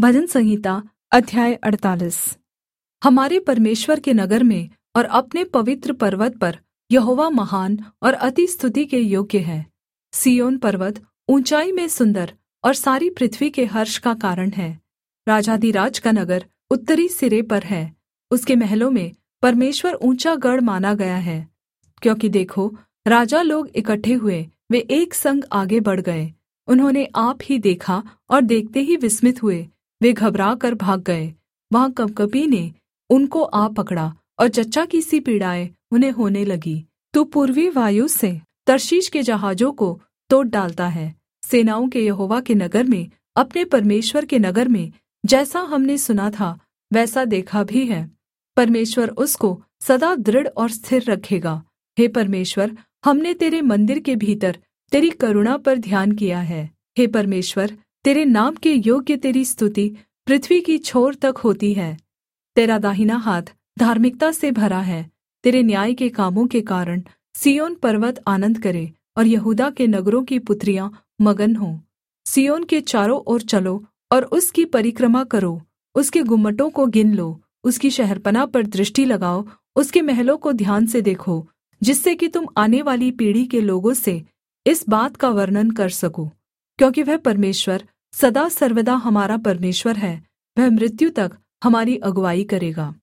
भजन संहिता अध्याय 48। हमारे परमेश्वर के नगर में और अपने पवित्र पर्वत पर यहोवा महान और अति स्तुति के योग्य है। सिय्योन पर्वत ऊँचाई में सुन्दर और सारी पृथ्वी के हर्ष का कारण है। राजाधिराज का नगर उत्तरी सिरे पर है, उसके महलों में परमेश्वर ऊँचा गढ़ माना गया है। क्योंकि देखो, राजा लोग इकट्ठे हुए, वे एक संग आगे बढ़ गए। उन्होंने आप ही देखा और देखते ही विस्मित हुए, वे घबरा कर भाग गए। वहाँ कँपकँपी ने उनको आ पकड़ा और जच्चा की सी पीड़ाएँ उन्हें होने लगी। तू पूर्वी वायु से तर्शीश के जहाजों को तोड़ डालता है। सेनाओं के यहोवा के नगर में, अपने परमेश्वर के नगर में जैसा हमने सुना था वैसा देखा भी है। परमेश्वर उसको सदा दृढ़ और स्थिर रखेगा। हे परमेश्वर, हमने तेरे मंदिर के भीतर तेरी करुणा पर ध्यान किया है। हे परमेश्वर, तेरे नाम के योग्य तेरी स्तुति पृथ्वी की छोर तक होती है। तेरा दाहिना हाथ धार्मिकता से भरा है। तेरे न्याय के कामों के कारण सिय्योन पर्वत आनन्द करे और यहूदा के नगरों की पुत्रियाँ मगन हों। सिय्योन के चारों ओर चलो और उसकी परिक्रमा करो, उसके गुम्मटों को गिन लो, उसकी शहरपनाह पर दृष्टि लगाओ, उसके महलों को ध्यान से देखो, जिससे कि तुम आने वाली पीढ़ी के लोगों से इस बात का वर्णन कर सको। क्योंकि वह परमेश्वर सदा सर्वदा हमारा परमेश्वर है, वह मृत्यु तक हमारी अगुआई करेगा।